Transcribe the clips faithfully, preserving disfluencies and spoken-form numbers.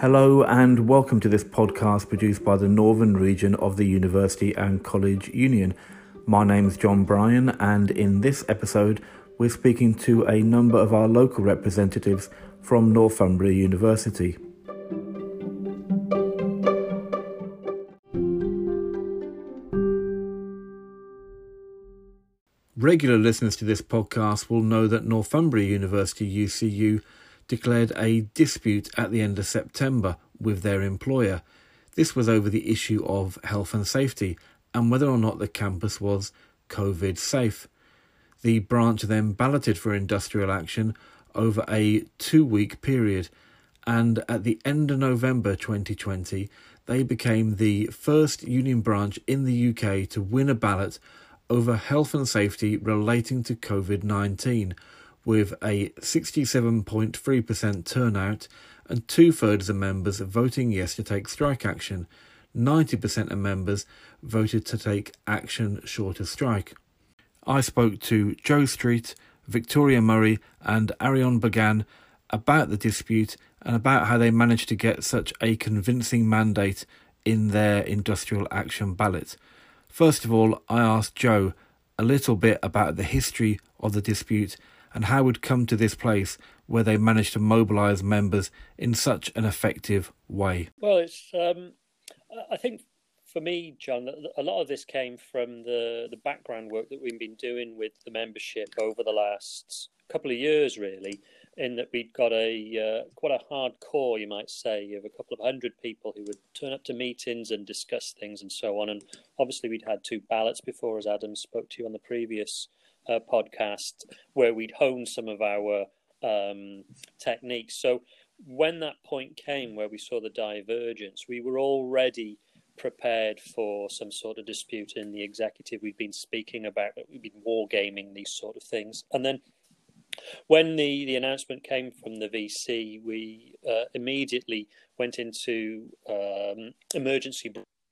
Hello and welcome to this podcast produced by the Northern Region of the University and College Union. My name's John Bryan, and in this episode we're speaking to a number of our local representatives from Northumbria University. Regular listeners to this podcast will know that Northumbria University U C U declared a dispute at the end of September with their employer. This was over the issue of health and safety and whether or not the campus was COVID safe. The branch then balloted for industrial action over a two-week period, and at the end of November twenty twenty, they became the first union branch in the U K to win a ballot over health and safety relating to COVID nineteen, with a sixty-seven point three percent turnout and two-thirds of members voting yes to take strike action. ninety percent of members voted to take action short of strike. I spoke to Joe Street, Victoria Murray and Arion Bagan about the dispute and about how they managed to get such a convincing mandate in their industrial action ballot. First of all, I asked Joe a little bit about the history of the dispute and how it would come to this place where they managed to mobilise members in such an effective way. Well, it's. Um, I think for me, John, a lot of this came from the, the background work that we've been doing with the membership over the last couple of years, really, in that we'd got a uh, quite a hard core, you might say, of a couple of hundred people who would turn up to meetings and discuss things and so on. And obviously we'd had two ballots before, as Adam spoke to you on the previous uh, podcast, where we'd honed some of our um, techniques. So when that point came where we saw the divergence, we were already prepared for some sort of dispute in the executive. We'd been speaking about it, we'd been wargaming these sort of things. And then when the, the announcement came from the V C, we uh, immediately went into um, emergency,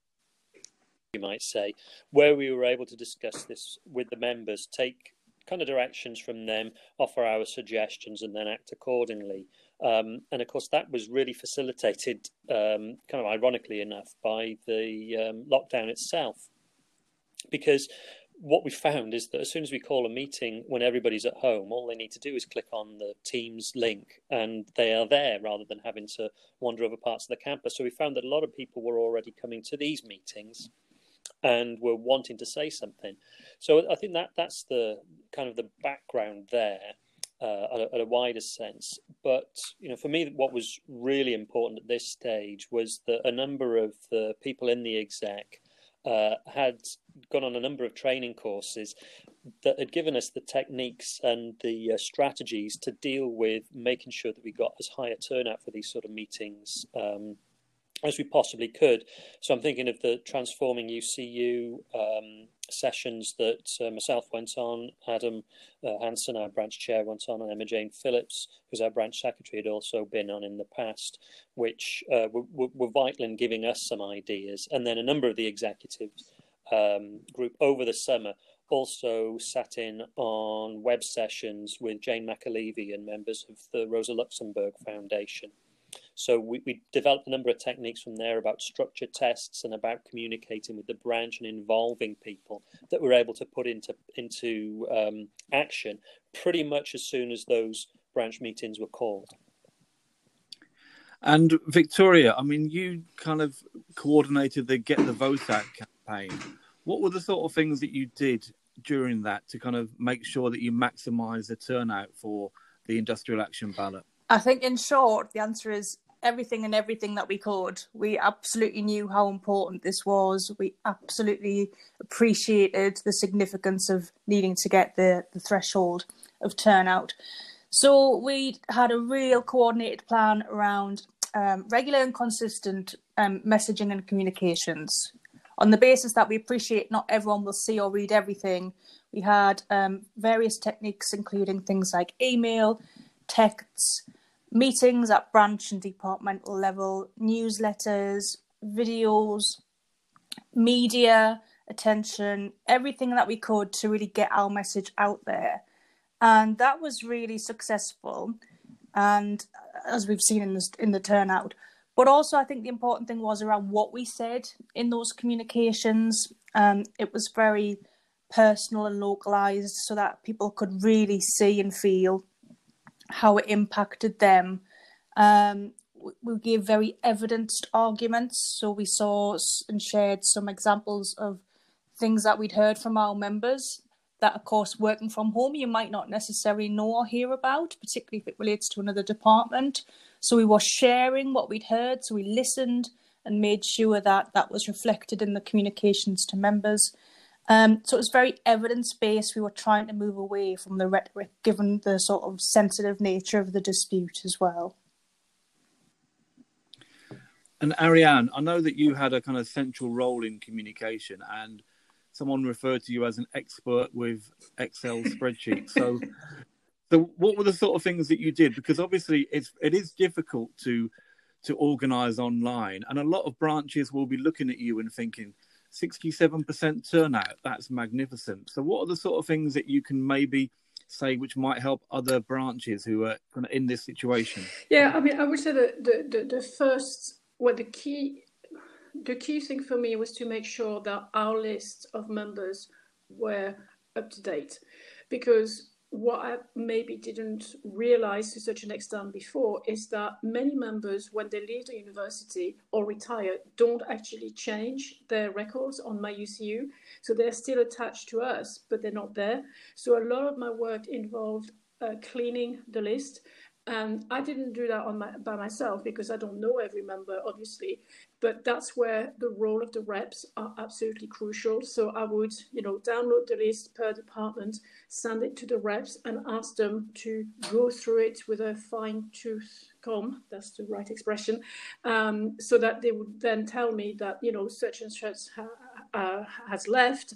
you might say, where we were able to discuss this with the members, take kind of directions from them, offer our suggestions, and then act accordingly. Um, and of course, that was really facilitated, um, kind of ironically enough, by the um, lockdown itself, because what we found is that as soon as we call a meeting when everybody's at home, all they need to do is click on the Teams link and they are there rather than having to wander over parts of the campus. So we found that a lot of people were already coming to these meetings and were wanting to say something. So I think that that's the kind of the background there uh, at, a, at a wider sense. But, you know, for me, what was really important at this stage was that a number of the people in the exec Uh, had gone on a number of training courses that had given us the techniques and the uh, strategies to deal with making sure that we got as high a turnout for these sort of meetings um, as we possibly could. So I'm thinking of the Transforming U C U um, sessions that uh, myself went on, Adam uh, Hansen, our branch chair, went on, and Emma Jane Phillips, who's our branch secretary, had also been on in the past, which uh, were, were vital in giving us some ideas. And then a number of the executives um, group over the summer also sat in on web sessions with Jane McAlevey and members of the Rosa Luxemburg Foundation. So we, we developed a number of techniques from there about structure tests and about communicating with the branch and involving people that we're able to put into into um, action pretty much as soon as those branch meetings were called. And Victoria, I mean, you kind of coordinated the Get the Vote Out campaign. What were the sort of things that you did during that to kind of make sure that you maximise the turnout for the industrial action ballot? I think in short, the answer is everything and everything that we could. We absolutely knew how important this was. We absolutely appreciated the significance of needing to get the, the threshold of turnout. So we had a real coordinated plan around um, regular and consistent um, messaging and communications. On the basis that we appreciate not everyone will see or read everything, we had um, various techniques, including things like email, texts, meetings at branch and departmental level, newsletters, videos, media, attention, everything that we could to really get our message out there. And that was really successful. And as we've seen in the, in the turnout, But also, I think the important thing was around what we said in those communications. Um, it was very personal and localised so that people could really see and feel how it impacted them. Um, we gave very evidenced arguments. So we saw and shared some examples of things that we'd heard from our members that, of course, working from home, you might not necessarily know or hear about, particularly if it relates to another department. So we were sharing what we'd heard. So we listened and made sure that that was reflected in the communications to members. Um, so it was very evidence-based. We were trying to move away from the rhetoric, given the sort of sensitive nature of the dispute as well. And Ariane, I know that you had a kind of central role in communication, and someone referred to you as an expert with Excel spreadsheets. So, so what were the sort of things that you did? Because obviously it's, it is difficult to, to organise online, and a lot of branches will be looking at you and thinking, sixty-seven percent turnout, that's magnificent. So what are the sort of things that you can maybe say which might help other branches who are kind of in this situation? Yeah, I mean, I would say that the, the, the first, well, the key, the key thing for me was to make sure that our list of members were up to date, because what I maybe didn't realize to such an extent before is that many members, when they leave the university or retire, don't actually change their records on My U C U. So they're still attached to us, but they're not there. So a lot of my work involved uh, cleaning the list. And I didn't do that on my, by myself, because I don't know every member, obviously. But that's where the role of the reps are absolutely crucial. So I would, you know, download the list per department, send it to the reps, and ask them to go through it with a fine-tooth comb. That's the right expression. Um, so that they would then tell me that, you know, such and such ha, uh, has left.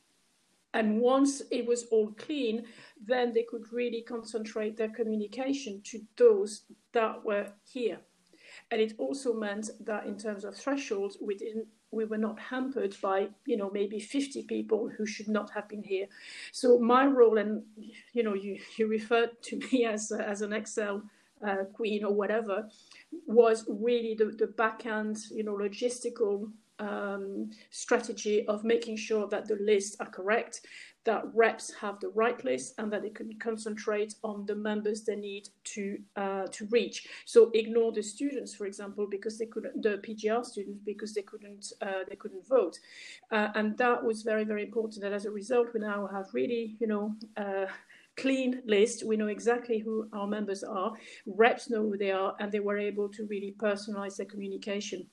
And once it was all clean, then they could really concentrate their communication to those that were here. And it also meant that in terms of thresholds, we didn't, we were not hampered by, you know, maybe fifty people who should not have been here. So my role, and, you know, you, you referred to me as, uh, as an Excel uh, queen or whatever, was really the, the back end, you know, logistical Um, strategy of making sure that the lists are correct, that reps have the right list, and that they can concentrate on the members they need to uh, to reach. So ignore the students, for example, because they couldn't, the P G R students, because they couldn't uh, they couldn't vote, uh, and that was very very important. And as a result, we now have really, you know, uh, clean list. We know exactly who our members are. Reps know who they are, and they were able to really personalize their communication.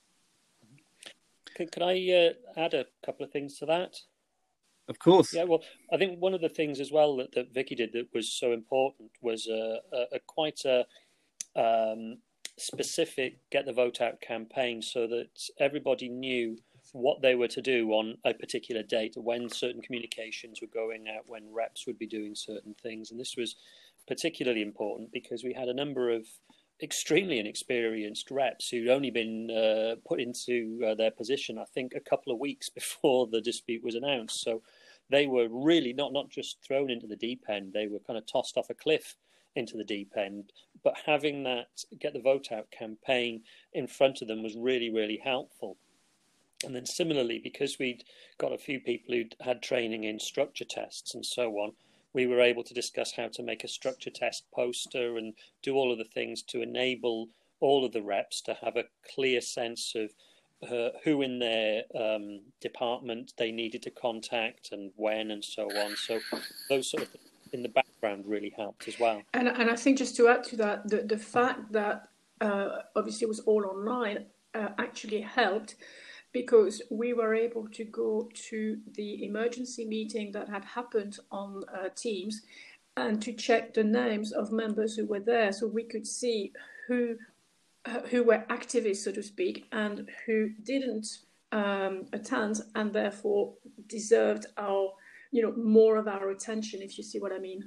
Can, can I uh, add a couple of things to that? Of course. Yeah, well, I think one of the things as well that, that Vicky did that was so important was a, a, a quite a um, specific get the vote out campaign, so that everybody knew what they were to do on a particular date, when certain communications were going out, when reps would be doing certain things. And this was particularly important because we had a number of extremely inexperienced reps who'd only been uh, put into uh, their position, I think, a couple of weeks before the dispute was announced. So they were really not, not just thrown into the deep end, they were kind of tossed off a cliff into the deep end. But having that get the vote out campaign in front of them was really, really helpful. And then similarly, because we'd got a few people who'd had training in structure tests and so on, we were able to discuss how to make a structure test poster and do all of the things to enable all of the reps to have a clear sense of uh, who in their um, department they needed to contact and when and so on. So those sort of things in the background really helped as well. And, and I think just to add to that, the, the fact that uh, obviously it was all online uh, actually helped, because we were able to go to the emergency meeting that had happened on uh, Teams and to check the names of members who were there, so we could see who uh, who were activists, so to speak, and who didn't um, attend and therefore deserved our, you know, more of our attention, if you see what I mean.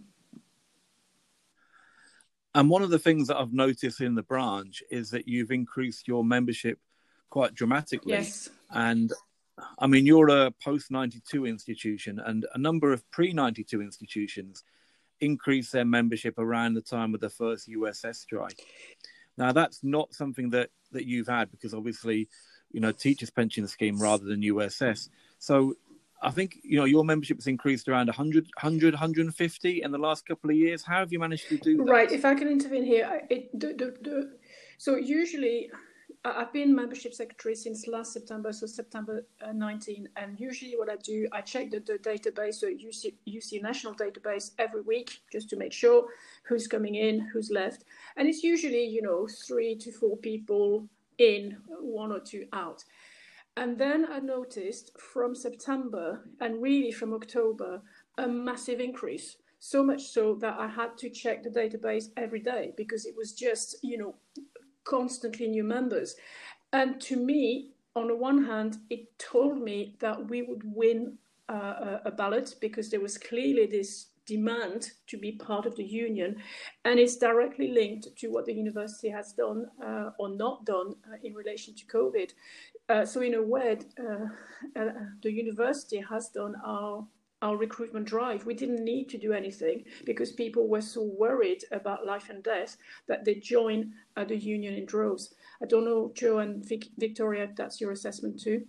And one of the things that I've noticed in the branch is that you've increased your membership quite dramatically. Yes. And I mean, you're a post ninety-two institution, and a number of pre ninety-two institutions increased their membership around the time of the first U S S strike. Now, that's not something that, that you've had because obviously, you know, teachers' pension scheme rather than U S S. So I think, you know, your membership has increased around one hundred, one hundred, one hundred fifty in the last couple of years. How have you managed to do that? Right. If I can intervene here, it, the, the, the, so usually I've been membership secretary since last September, so September uh, nineteenth. And usually what I do, I check the, the database, so U C, U C national database every week, just to make sure who's coming in, who's left. And it's usually, you know, three to four people in, one or two out. And then I noticed from September and really from October, a massive increase. So much so that I had to check the database every day because it was just, you know, constantly new members. And to me, on the one hand, it told me that we would win uh, a ballot because there was clearly this demand to be part of the union, and it's directly linked to what the university has done uh, or not done uh, in relation to COVID. Uh, so in a way, uh, uh, the university has done our our recruitment drive. We didn't need to do anything because people were so worried about life and death that they joined uh, the union in droves. I don't know, Joe and Vic- Victoria, if that's your assessment too.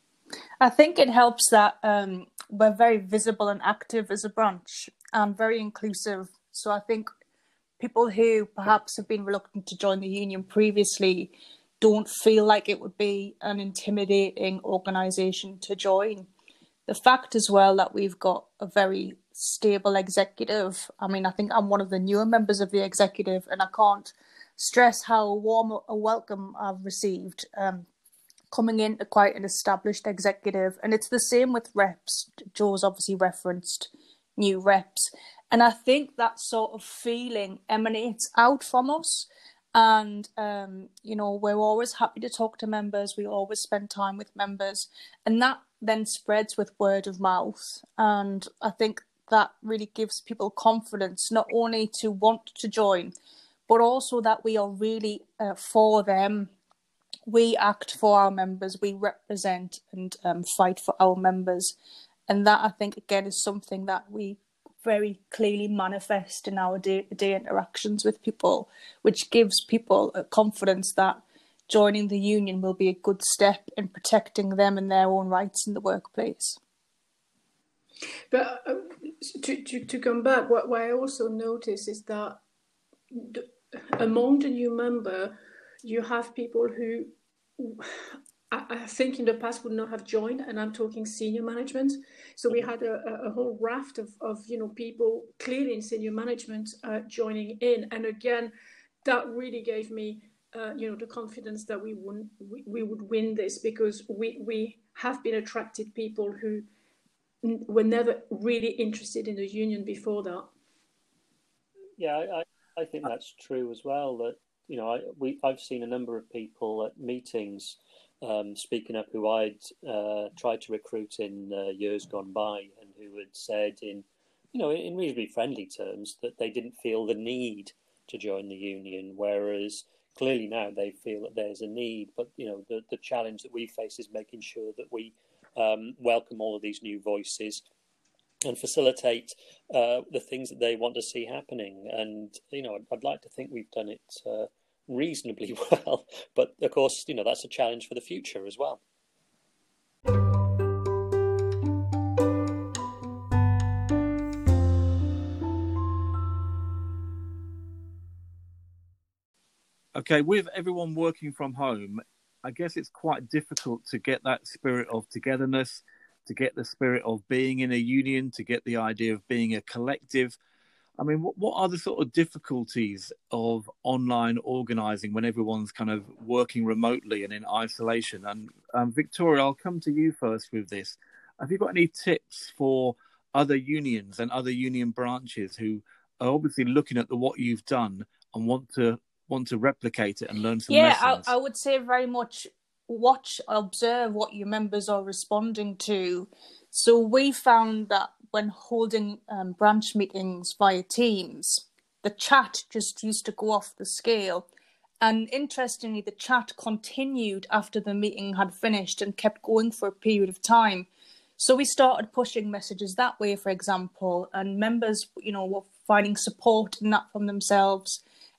I think it helps that um, we're very visible and active as a branch and very inclusive. So I think people who perhaps have been reluctant to join the union previously don't feel like it would be an intimidating organisation to join. The fact as well that we've got a very stable executive. I mean, I think I'm one of the newer members of the executive, and I can't stress how warm a welcome I've received um, coming into quite an established executive. And it's the same with reps. Joe's obviously referenced new reps. And I think that sort of feeling emanates out from us. And, um, you know, we're always happy to talk to members. We always spend time with members. And that then spreads with word of mouth. And I think that really gives people confidence, not only to want to join, but also that we are really uh, for them. We act for our members. We represent and um, fight for our members. And that, I think, again, is something that we very clearly manifest in our day-to-day interactions with people, which gives people a confidence that joining the union will be a good step in protecting them and their own rights in the workplace. But uh, to, to, to come back, what, what I also notice is that the, among the new member, you have people who I, I think in the past would not have joined, and I'm talking senior management. So we had a, a whole raft of, of you know people clearly in senior management uh, joining in, and again, that really gave me uh, you know the confidence that we would we, we would win this, because we we have been attracted people who n- were never really interested in the union before that. Yeah, I, I think that's true as well. That you know, I, we I've seen a number of people at meetings um, speaking up who I'd uh, tried to recruit in uh, years gone by, and who had said in, you know, in reasonably friendly terms that they didn't feel the need to join the union, whereas clearly now they feel that there's a need. But you know, the the challenge that we face is making sure that we um, welcome all of these new voices and facilitate uh, the things that they want to see happening. And, you know, I'd, I'd like to think we've done it uh, reasonably well. But, of course, you know, that's a challenge for the future as well. Okay, with everyone working from home, I guess it's quite difficult to get that spirit of togetherness, to get the spirit of being in a union, to get the idea of being a collective. I mean, what, what are the sort of difficulties of online organising when everyone's kind of working remotely and in isolation? And um, Victoria, I'll come to you first with this. Have you got any tips for other unions and other union branches who are obviously looking at the, what you've done and want to want to replicate it and learn some yeah, lessons? I, I would say very much watch, observe what your members are responding to. So we found that when holding um, branch meetings via Teams, the chat just used to go off the scale. And interestingly, the chat continued after the meeting had finished and kept going for a period of time. So we started pushing messages that way, for example, and members, you know, were finding support in that from themselves.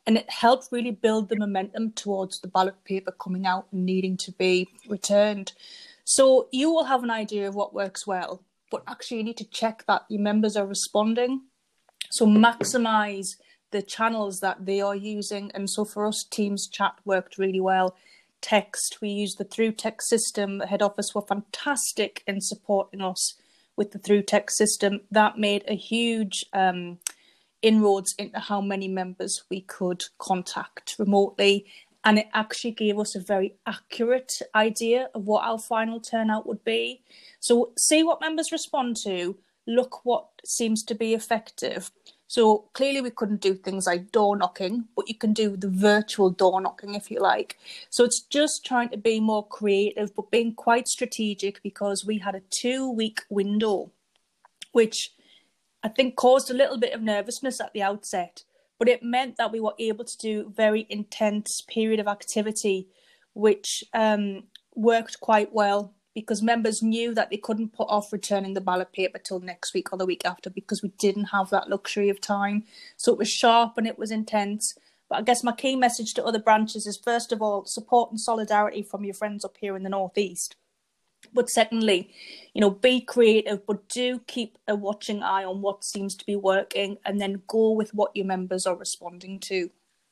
And it helped really build the momentum towards the ballot paper coming out and needing to be returned. So you will have an idea of what works well, but actually you need to check that your members are responding. So maximise the channels that they are using. And so for us, Teams chat worked really well. Text, we used the through text system. The head office were fantastic in supporting us with the through text system. That made a huge um, inroads into how many members we could contact remotely. And it actually gave us a very accurate idea of what our final turnout would be. So see what members respond to, look what seems to be effective. So clearly we couldn't do things like door knocking, but you can do the virtual door knocking if you like. So it's just trying to be more creative, but being quite strategic, because we had a two week window, which I think caused a little bit of nervousness at the outset, but it meant that we were able to do very intense period of activity, which um, worked quite well, because members knew that they couldn't put off returning the ballot paper till next week or the week after, because we didn't have that luxury of time. So it was sharp and it was intense. But I guess my key message to other branches is, first of all, support and solidarity from your friends up here in the Northeast. But secondly, you know, be creative, but do keep a watching eye on what seems to be working, and then go with what your members are responding to.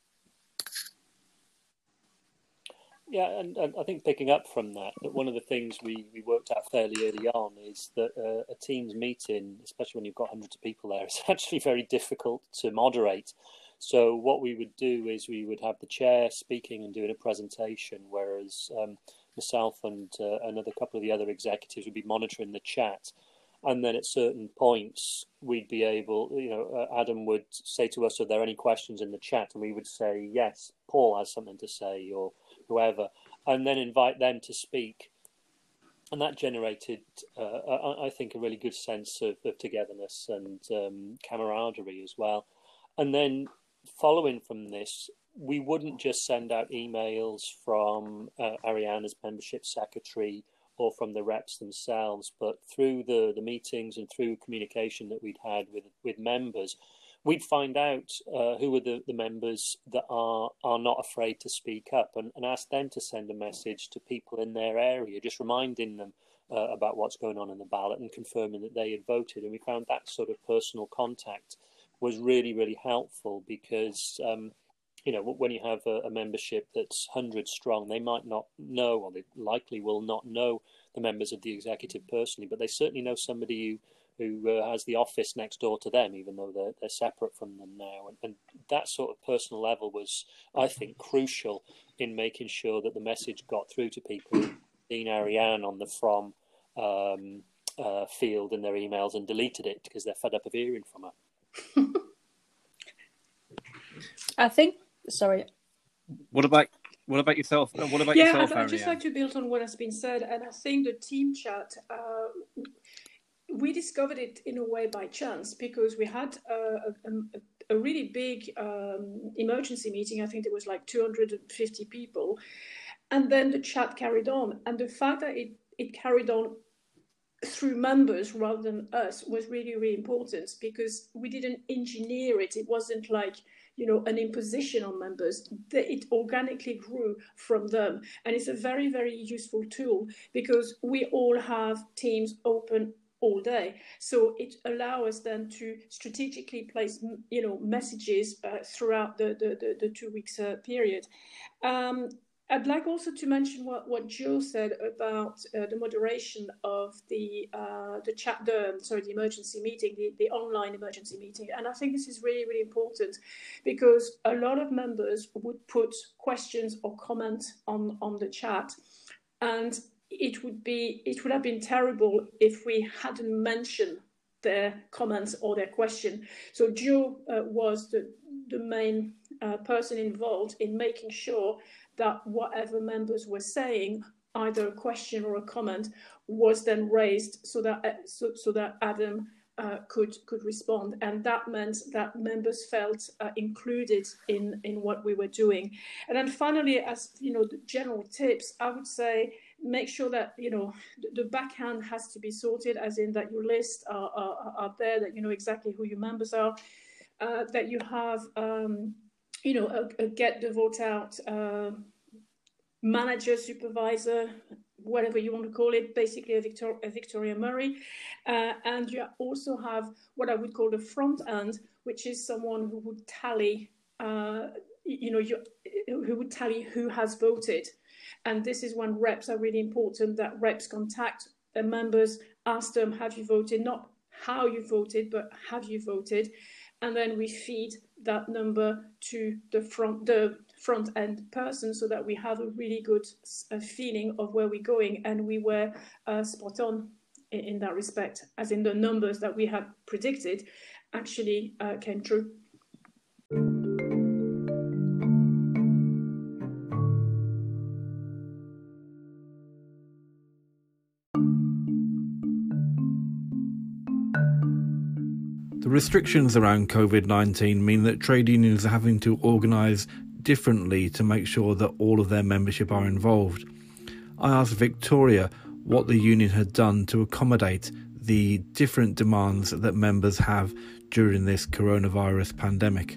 Yeah, and, and I think picking up from that, that one of the things we, we worked out fairly early on is that uh, a Teams meeting, especially when you've got hundreds of people there, is actually very difficult to moderate. So what we would do is we would have the chair speaking and doing a presentation, whereas um, myself and uh, another couple of the other executives would be monitoring the chat. And then at certain points, we'd be able, you know, uh, Adam would say to us, are there any questions in the chat? And we would say, yes, Paul has something to say, or whoever, and then invite them to speak. And that generated, uh, I think, a really good sense of, of togetherness and um, camaraderie as well. And then following from this, we wouldn't just send out emails from uh, Ariane as membership secretary or from the reps themselves, but through the, the meetings and through communication that we'd had with, with members, we'd find out uh, who are the, the members that are are not afraid to speak up, and, and ask them to send a message to people in their area, just reminding them uh, about what's going on in the ballot and confirming that they had voted. And we found that sort of personal contact was really, really helpful, because, um, you know, when you have a, a membership that's hundreds strong, they might not know, or they likely will not know the members of the executive personally, but they certainly know somebody who who uh, has the office next door to them, even though they're, they're separate from them now. And, and that sort of personal level was, I think, crucial in making sure that the message got through to people who'd seen Ariane on the From um, uh, field in their emails and deleted it because they're fed up of hearing from her. I think, sorry. What about what about yourself? What about yeah, yourself, I'd, I'd just Ariane? like to build on what has been said, and I think the team chat, uh, we discovered it in a way by chance, because we had a, a, a really big um, emergency meeting. I think it was like two hundred fifty people. And then the chat carried on. And the fact that it, it carried on through members rather than us was really, really important, because we didn't engineer it. It wasn't like, you know, an imposition on members. It organically grew from them. And it's a very, very useful tool, because we all have Teams open all day. So it allows us then to strategically place, you know, messages uh, throughout the, the, the, the two weeks uh, period. Um, I'd like also to mention what, what Joe said about uh, the moderation of the uh, the chat, the sorry, the emergency meeting, the, the online emergency meeting, and I think this is really, really important, because a lot of members would put questions or comments on on the chat, and it would be it would have been terrible if we hadn't mentioned their comments or their question. So Joe uh, was the the main uh, person involved in making sure that whatever members were saying, either a question or a comment, was then raised so that uh, so, so that Adam uh, could could respond, and that meant that members felt uh, included in in what we were doing. And then finally, as you know, the general tips, I would say make sure that you know the, the backhand has to be sorted, as in that your list are, are, are there, that you know exactly who your members are, uh, that you have. Um, you know, a, a get the vote out uh, manager, supervisor, whatever you want to call it, basically a, Victor- a Victoria Murray. Uh, and you also have what I would call the front end, which is someone who would tally, uh, you know, you, who would tally who has voted. And this is when reps are really important, that reps contact their members, ask them, have you voted? Not how you voted, but have you voted? And then we feed that number to the front, the front end person, so that we have a really good uh, feeling of where we're going. And we were uh, spot on in, in that respect, as in the numbers that we had predicted actually uh, came true. The restrictions around COVID nineteen mean that trade unions are having to organise differently to make sure that all of their membership are involved. I asked Victoria what the union had done to accommodate the different demands that members have during this coronavirus pandemic.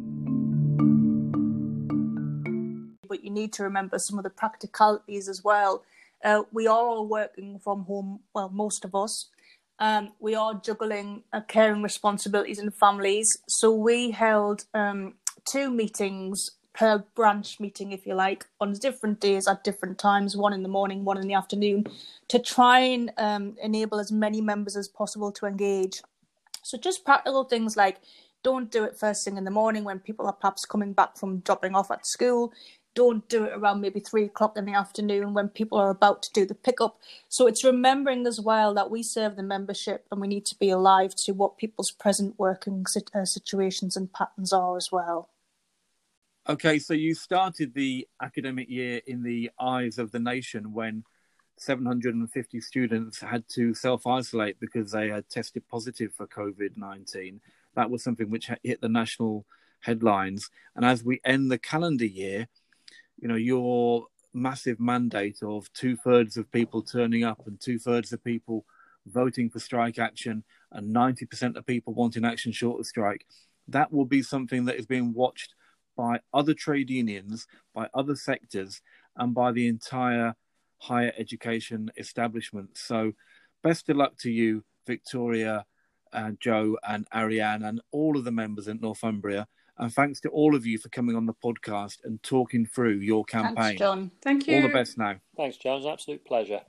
But you need to remember some of the practicalities as well. Uh, we are all working from home, well, most of us. Um, we are juggling uh, caring responsibilities in families. So we held um, two meetings per branch meeting, if you like, on different days at different times, one in the morning, one in the afternoon, to try and um, enable as many members as possible to engage. So just practical things like don't do it first thing in the morning when people are perhaps coming back from dropping off at school. Don't do it around maybe three o'clock in the afternoon when people are about to do the pickup. So it's remembering as well that we serve the membership and we need to be alive to what people's present working situations and patterns are as well. Okay, so you started the academic year in the eyes of the nation when seven hundred fifty students had to self-isolate because they had tested positive for COVID nineteen. That was something which hit the national headlines. And as we end the calendar year, you know, your massive mandate of two-thirds of people turning up and two-thirds of people voting for strike action and ninety percent of people wanting action short of strike, that will be something that is being watched by other trade unions, by other sectors, and by the entire higher education establishment. So best of luck to you, Victoria, uh, Joe and Ariane, and all of the members at Northumbria. And thanks to all of you for coming on the podcast and talking through your campaign. Thanks, John. Thank you. All the best now. Thanks, John. It's an absolute pleasure.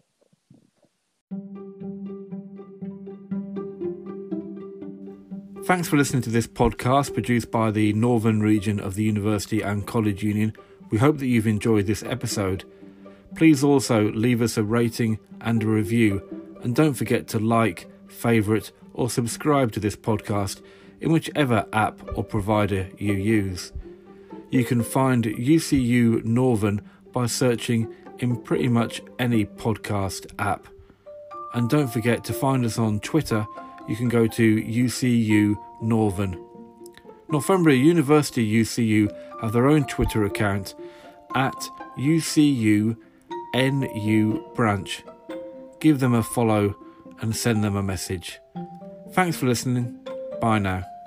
Thanks for listening to this podcast produced by the Northern region of the University and College Union. We hope that you've enjoyed this episode. Please also leave us a rating and a review. And don't forget to like, favourite or subscribe to this podcast in whichever app or provider you use. You can find U C U Northern by searching in pretty much any podcast app. And don't forget to find us on Twitter. You can go to U C U Northern. Northumbria University U C U have their own Twitter account at U C U N U branch. Give them a follow and send them a message. Thanks for listening. Bye now.